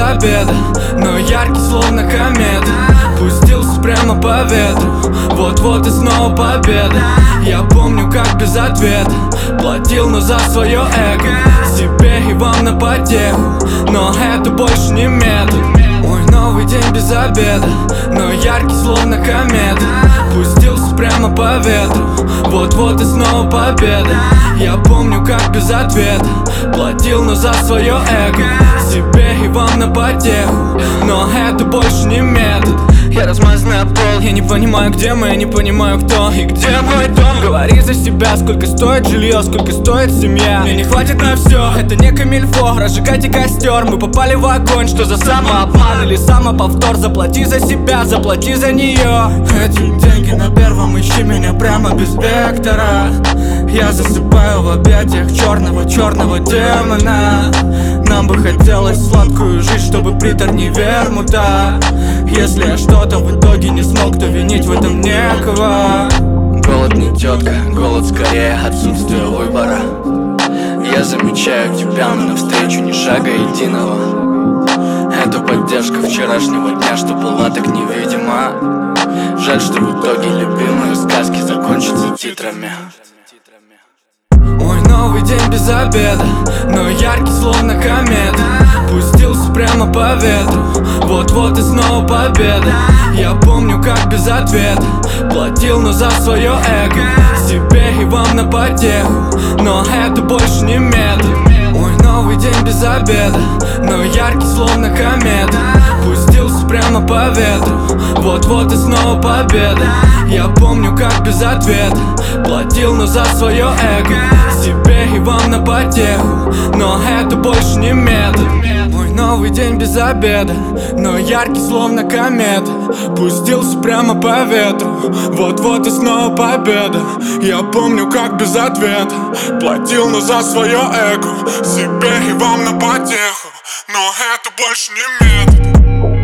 обеда, но яркий словно комета. Пустился прямо по ветру, вот-вот и снова победа. Я помню, как без ответа платил, но за свое эго, себе и вам на потеху, но это больше не метод. Мой новый день без обеда, но яркий словно комета. Пустился прямо по ветру, вот-вот и снова победа. Я помню, как без ответа платил, но за свое эго, себе и вам на потеху, но это больше не метод. Я размазанный об пол, я не понимаю, где мы, я не понимаю, кто и где мой дом. Говори за себя, сколько стоит жилье, сколько стоит семья. Мне не хватит на все, это не камильфо. Разжигайте костер, мы попали в огонь. Что за самообман или самоповтор? Заплати за себя, заплати за нее. Эти деньги на первом, ищи меня прямо без вектора. Я засыпаю в объятиях черного демона. Нам бы хотелось сладкую жизнь, чтобы притор не вермута. Если я что-то в итоге не смог, то винить в этом некого. Голод не тетка, голод скорее отсутствие выбора. Я замечаю тебя, но навстречу ни шага единого. Это поддержка вчерашнего дня, что была так невидима. Жаль, что в итоге любимые сказки закончатся титрами. Мой новый день без обеда, но яркий словно комета. Пустился прямо по ветру, вот-вот и снова победа. Я помню, как без ответа платил, но за свое эго, себе и вам на потеху, но это больше не метод. Мой новый день без обеда, но яркий словно комета. Пустился прямо по ветру, вот-вот и снова победа. Я помню, как без ответа платил, но за свое эго, себе и вам на потеху, но это больше не метод. Мой новый день без обеда, но яркий словно комета. Пустился прямо по ветру, вот-вот и снова победа. Я помню, как без ответа платил, но за свое эго, себе и вам на потеху, но это больше не метод.